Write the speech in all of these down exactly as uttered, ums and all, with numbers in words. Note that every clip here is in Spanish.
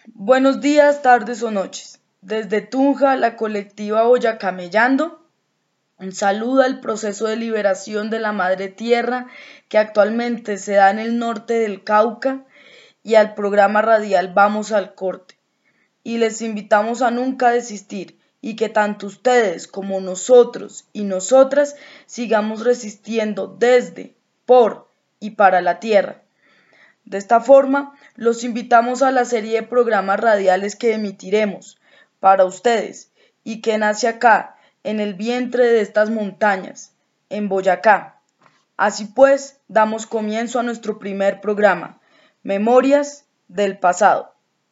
Buenos días, tardes o noches. Desde Tunja, la colectiva Boyacamellando, un saludo al proceso de liberación de la madre tierra que actualmente se da en el norte del Cauca y al programa radial Vamos al Corte. Y les invitamos a nunca desistir y que tanto ustedes como nosotros y nosotras sigamos resistiendo desde, por y para la tierra. De esta forma, los invitamos a la serie de programas radiales que emitiremos para ustedes y que nace acá, en el vientre de estas montañas, en Boyacá. Así pues, damos comienzo a nuestro primer programa, Memorias del Pasado.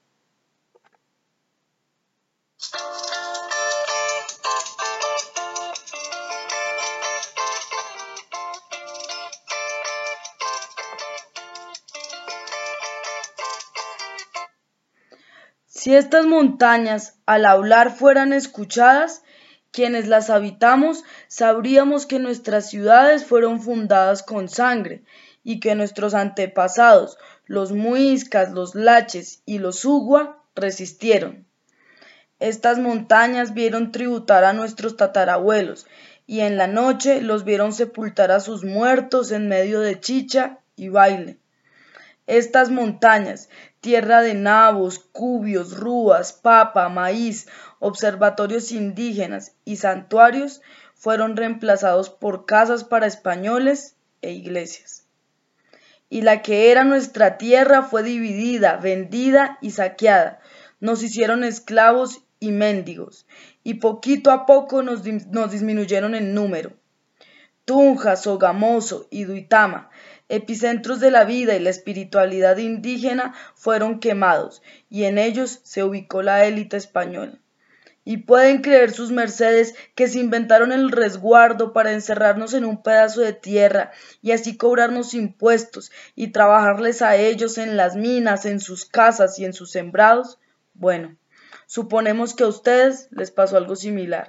Si estas montañas al hablar fueran escuchadas, quienes las habitamos sabríamos que nuestras ciudades fueron fundadas con sangre y que nuestros antepasados, los muiscas, los laches y los ugua, resistieron. Estas montañas vieron tributar a nuestros tatarabuelos y en la noche los vieron sepultar a sus muertos en medio de chicha y baile. Estas montañas, tierra de nabos, cubios, rúas, papa, maíz, observatorios indígenas y santuarios, fueron reemplazados por casas para españoles e iglesias. Y la que era nuestra tierra fue dividida, vendida y saqueada. Nos hicieron esclavos y mendigos, y poquito a poco nos, nos disminuyeron en número. Tunja, Sogamoso y Duitama, epicentros de la vida y la espiritualidad indígena, fueron quemados y en ellos se ubicó la élite española. Y pueden creer sus mercedes que se inventaron el resguardo para encerrarnos en un pedazo de tierra y así cobrarnos impuestos y trabajarles a ellos en las minas, en sus casas y en sus sembrados. Bueno, suponemos que a ustedes les pasó algo similar.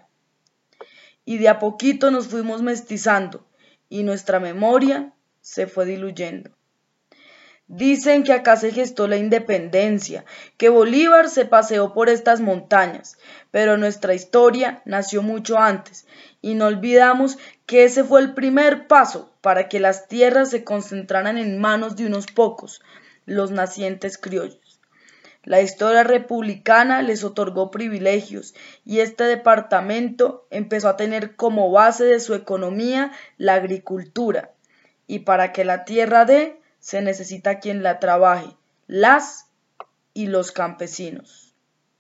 Y de a poquito nos fuimos mestizando y nuestra memoria se fue diluyendo. Dicen que acá se gestó la independencia, que Bolívar se paseó por estas montañas, pero nuestra historia nació mucho antes y no olvidamos que ese fue el primer paso para que las tierras se concentraran en manos de unos pocos, los nacientes criollos. La historia republicana les otorgó privilegios y este departamento empezó a tener como base de su economía la agricultura. Y para que la tierra dé, se necesita quien la trabaje, las y los campesinos.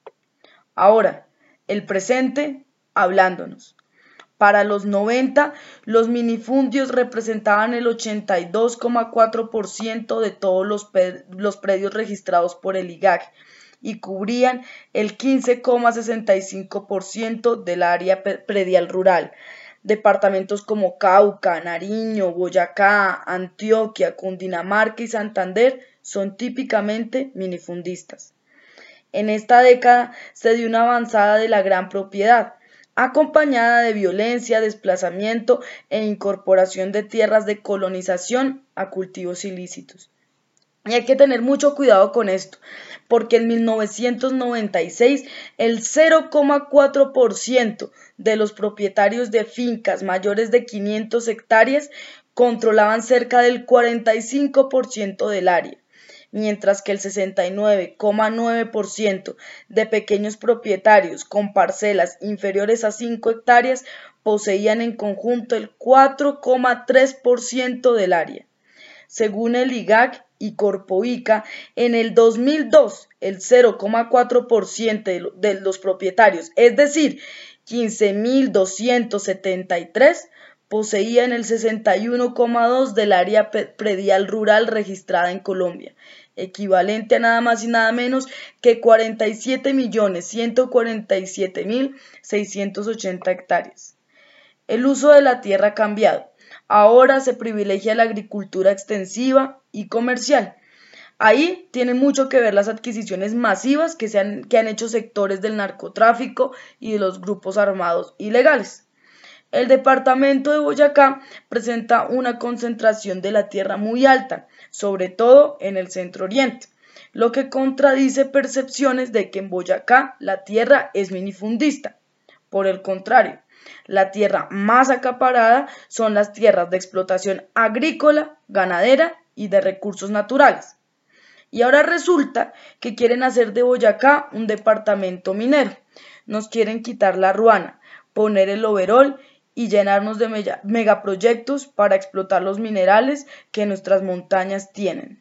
Ahora, el presente hablándonos. Para los noventa, los minifundios representaban el ochenta y dos coma cuatro por ciento de todos los, los predios registrados por el I G A C y cubrían el quince coma sesenta y cinco por ciento del área predial rural. Departamentos como Cauca, Nariño, Boyacá, Antioquia, Cundinamarca y Santander son típicamente minifundistas. En esta década se dio una avanzada de la gran propiedad, acompañada de violencia, desplazamiento e incorporación de tierras de colonización a cultivos ilícitos. Y hay que tener mucho cuidado con esto, porque en mil novecientos noventa y seis el cero coma cuatro por ciento de los propietarios de fincas mayores de quinientas hectáreas controlaban cerca del cuarenta y cinco por ciento del área, mientras que el sesenta y nueve coma nueve por ciento de pequeños propietarios con parcelas inferiores a cinco hectáreas poseían en conjunto el cuatro coma tres por ciento del área. Según el I G A C y Corpoica, en el dos mil dos el cero coma cuatro por ciento de los propietarios, es decir, quince mil doscientos setenta y tres, poseían el sesenta y uno coma dos por ciento del área predial rural registrada en Colombia, equivalente a nada más y nada menos que cuarenta y siete millones ciento cuarenta y siete mil seiscientas ochenta hectáreas. El uso de la tierra ha cambiado. Ahora se privilegia la agricultura extensiva y comercial. Ahí tienen mucho que ver las adquisiciones masivas que, se han, que han hecho sectores del narcotráfico y de los grupos armados ilegales. El departamento de Boyacá presenta una concentración de la tierra muy alta, sobre todo en el centro oriente, lo que contradice percepciones de que en Boyacá la tierra es minifundista. Por el contrario, la tierra más acaparada son las tierras de explotación agrícola, ganadera y de recursos naturales. Y ahora resulta que quieren hacer de Boyacá un departamento minero. Nos quieren quitar la ruana, poner el overol y llenarnos de megaproyectos para explotar los minerales que nuestras montañas tienen.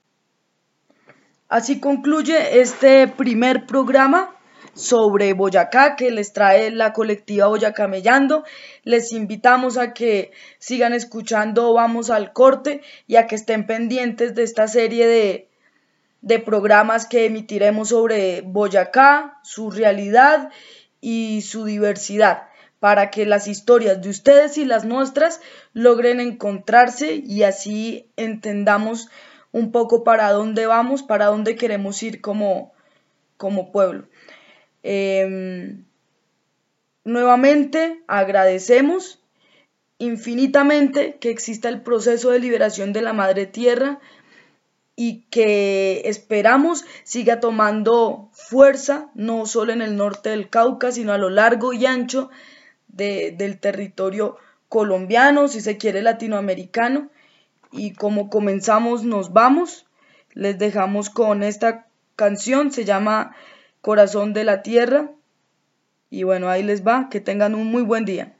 Así concluye este primer programa sobre Boyacá que les trae la colectiva Boyacá Mellando. Les invitamos a que sigan escuchando Vamos al Corte y a que estén pendientes de esta serie de, de programas que emitiremos sobre Boyacá, su realidad y su diversidad, para que las historias de ustedes y las nuestras logren encontrarse y así entendamos un poco para dónde vamos, para dónde queremos ir como, como pueblo. Eh, nuevamente agradecemos infinitamente que exista el proceso de liberación de la madre tierra y que esperamos siga tomando fuerza no solo en el norte del Cauca, sino a lo largo y ancho de, del territorio colombiano, si se quiere latinoamericano. Y como comenzamos, nos vamos. Les dejamos con esta canción, se llama Corazón de la Tierra. Y bueno, ahí les va, que tengan un muy buen día.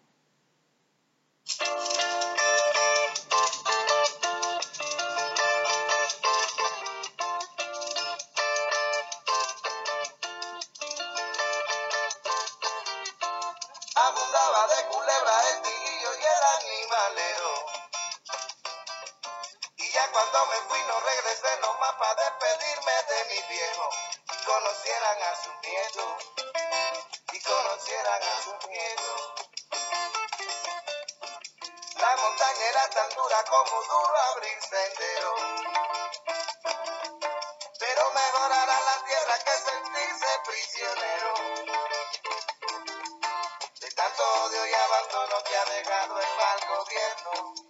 Abundaba de culebra el tigrillo y el animalero. Y ya cuando me fui no regresé nomás para despedirme de mi viejo. Y conocieran a su nieto, y conocieran a su nieto. La montaña era tan dura como duro abrir sendero. Pero mejor hará la tierra que sentirse prisionero. De tanto odio y abandono que ha dejado el mal gobierno.